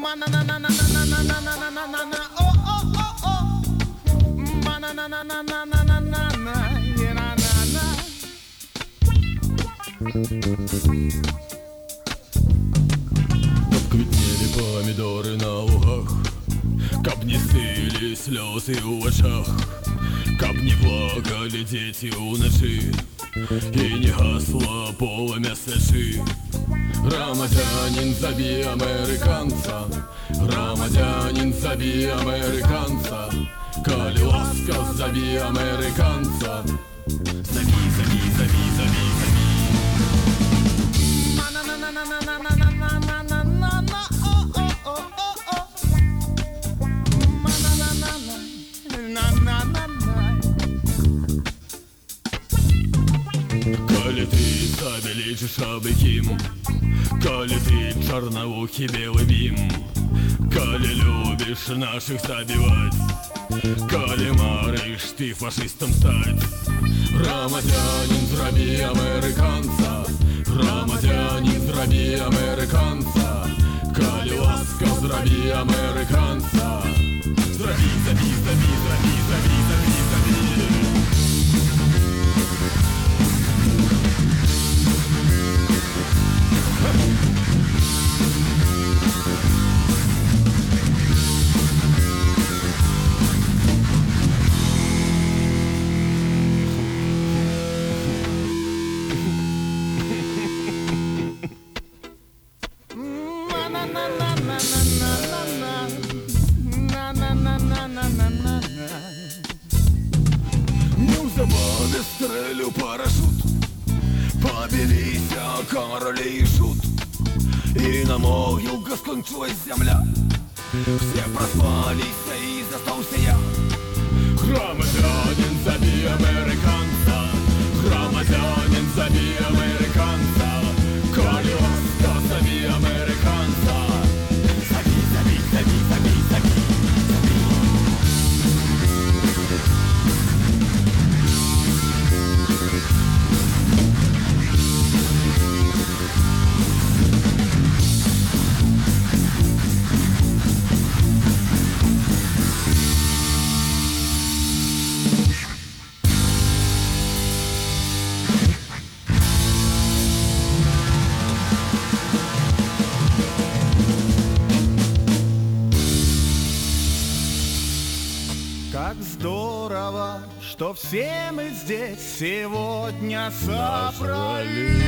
Квітнели помідори на лугах, каб не стылі слёзы ў вачах, каб не плакалі дзеці ўначы і не гасла полымя свячы. Грамадзянін, забі амерыканца, грамадзянін, забі амерыканца, калі ласка, забі амерыканца. Забі, забі, забі, забі, забі. Калі ты сабе лічыш абыкім, калі ты чарнавухі белы бім, калі любіш нашых забіваць, калі марыш ты фашыстам стаць. Грамадзянін, зрабі амерыканца, грамадзянін, зрабі амерыканца, калі ласка, зрабі амерыканца. Зрабі, забі, забі, забі, забі, забі, забі. Неўзабаве стрэліў парашут, пабіліся каролі і шут, і на могілках скончилась зямля. Все проспаліся і застаўся я. Грамадзянін, забі амерыканца, грамадзянін, забі амерыканца, калі ласка, забі амерыканца. Забі, забі, забі, забі, забі, забі. Как здорово, что все мы здесь сегодня собрались.